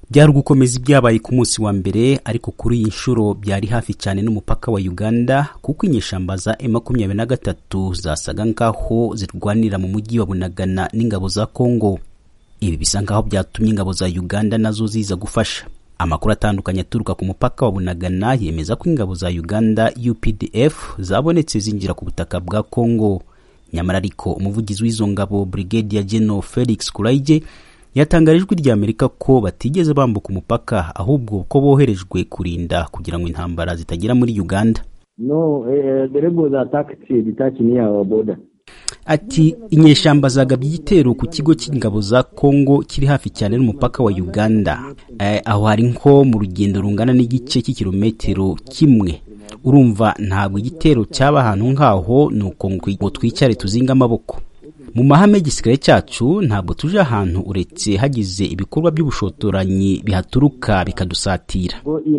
byari gukomeza ibyabaye ku munsi wa mbere, ariko kuri iyi nshuro byari hafi cyane n'umupaka wa Uganda, kuko inyeshamba za M23 zasaga nkaho zirwanira mu mujyi wa Bunagana n'ingabo za Kongo. Ibi bisa nkaho byatumye ingabo za Uganda nazo ziza gufasha. Amakuru atandukanye aturuka ku mupaka wa Bunagana yemeza ko ingabo za Uganda UPDF zabonetse zinjira ku butaka bwa Kongo. Nyamara ariko umuvugizi w'izo ngabo Brigadier General Felix Kulaije yatangarijwe rya Amerika ko batigeze bambuka umupaka, ahubwo ko boherejwe kurinda kugira ngo intambara zitagera muri Uganda. No, the rebels attacked detached near our border. Ati inyeshamba zagabye igitero ku kigo cy'ingabo za Kongo kiri hafi cyane n'umupaka wa Uganda. Aho hari nko mu rugendo rungana n'igice cy'ikilometero kimwe. Urumva ntabwo igitero cyaba ahantu nkaho nuko ngo twicare tuzinga amaboko. Mu mahame y'igisirikare cyacu ntabwo tuje ahantu uretse hagize ibikorwa by'ubushotoranyi bihaturuka bikadusatira.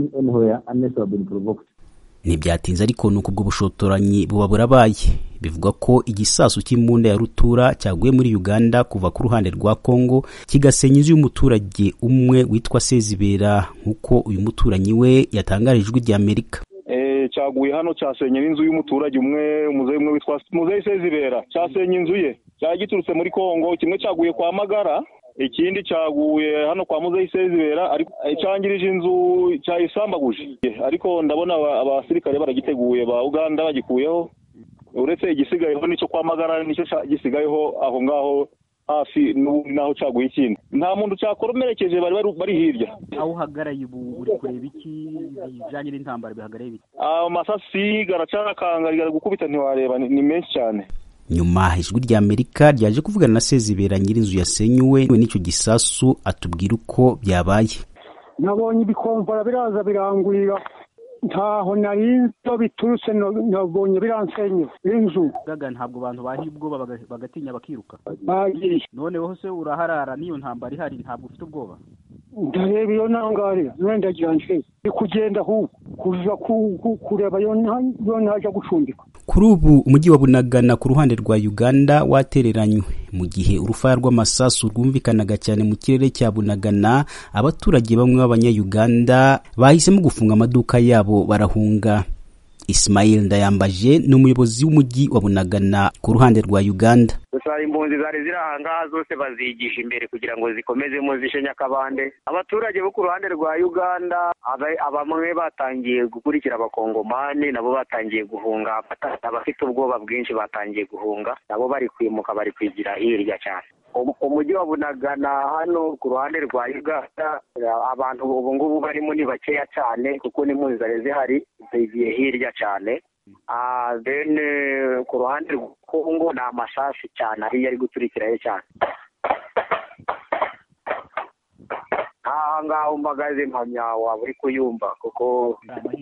Ntibyatinze ariko nuko ubwo bushotoranyi buba burabaye. Bivuga ko igisasu cy'imbunda ya rutura cyaguye muri Uganda kuva ku ruhande rwa Kongo kigasenya inzu y'umuturage umwe witwa Sezibera, nkuko uyu muturanyi we yatangarijwe rya Amerika. Cyaguye hano cyasenye inzu y'umuturage umwe, umuzeyi umwe witwa Muzeyi Sezibera, cyasenye inzu ye. Cyagiturutse muri Kongo, kimwe cyaguye kwa Magara, ikindi cyaguye hano kwa Muzeyi Sezibera, ariko cyangirije inzu cyayisambaguje. Ariko ndabona abasirikare baragiteguye ba Uganda bagikuyeho. Uretse igisigayeho nicyo kwa Magara, nicyo gisigayeho aho ngaho hafi naho cyaguye ikindi. Nta muntu cyakoromerekeje, bari hirya. Aho hagaraye ubu uri kureba iki bijanye n'intambara bihagaraye biki? Amasasi garacakanga gukubita ntiwareba, ni menshi cyane. Nyuma ijwi rya Amerika ryaje kuvugana na Sezibera nyirinzu yasenyuwe n'icyo gisasu, atubwira uko byabaye. Nabonye ibikomvara biraza birangurira, ntaho narinzo biturutse, nabonye biransenye inzu. Gaga ntabwo abantu bahibwo bagatinya bakiruka. Bagiri. None wowe se uraharara niyo ntambara ihari, ntabwo ufite ubwoba? Ndareba iyo nangarira, nenda ganje kugenda hu kuza kureba yo ntaje gucumbika. Kuri ubu umujyi wa Bunagana ku ruhande rwa Uganda watereranywe, mu gihe urufaya rw'amasasu rwumvikanaga cyane mu kirere cya Bunagana. Abaturage bamwe b'abanya-Uganda bahisemo gufunga amaduka yabo barahunga. Ismail Ndayambaje ni umuyobozi w'umujyi wa Bunagana ku ruhande rwa Uganda. Gusa impunzi zari zirahanga zose bazigisha imbere kugira ngo zikomezemo zishe Nyakabande. Abaturage bo ku ruhande rwa Uganda abamwe batangiye gukurikira abakongomani, nabo batangiye guhunga. Abafite ubwoba bwinshi batangiye guhunga, nabo bari kwimuka, bari kwigira hirya cyane. Umujyi wa Bunagana hano ku ruhande rwa Uganda, abantu ubu ngubu barimo ni bakeya cyane kuko n'impunzi zari zihari zigiye hirya cyane. Then ku ruhande rwa Kongo ni amasasu cyane ari yari guturikirayo cyane. Ngaho mpagaze mpamya waba uri kuyumva kuko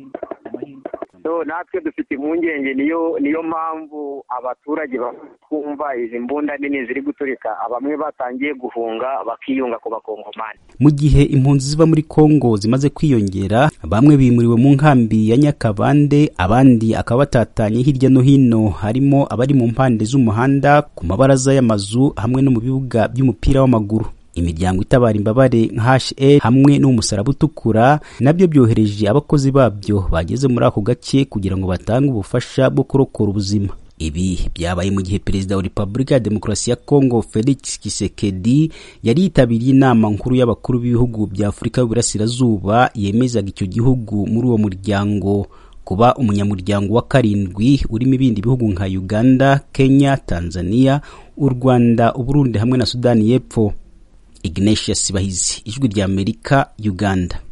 natwe dufite impungenge, niyo mpamvu abaturage bakumva izi mbunda nini ziri guturika, bamwe batangiye guhunga bakiyunga ku bakongomani. Mu gihe impunzi ziva muri Kongo zimaze kwiyongera, bamwe bimuriwe mu nkambi ya Nyakabande, abandi akaba batatanye hirya no hino, harimo abari mu mpande z'umuhanda, ku mabaraza y'amazu, hamwe no mu bibuga by'umupira w'amaguru. Imiryango itabara imbabare nka HA hamwe n'umusaraba utukura nabyo byohereje abakozi babyo bageze muri ako gace kugira ngo batange ubufasha bwo kurokora ubuzima. Ibi byabaye mu gihe Perezida wa Repubulika ya Demokarasi ya Kongo Felix Tshisekedi yari yitabiriye inama nkuru y'abakuru b'ibihugu bya Afurika y'Uburasirazuba yemezaga icyo gihugu muri uwo muryango kuba umunyamuryango wa 7 urimo ibindi bihugu nka Uganda, Kenya, Tanzania, u Rwanda, u Burundi hamwe na Sudani y'Epfo. Ignatius Bahizi, Ijwi rya Amerika, Uganda.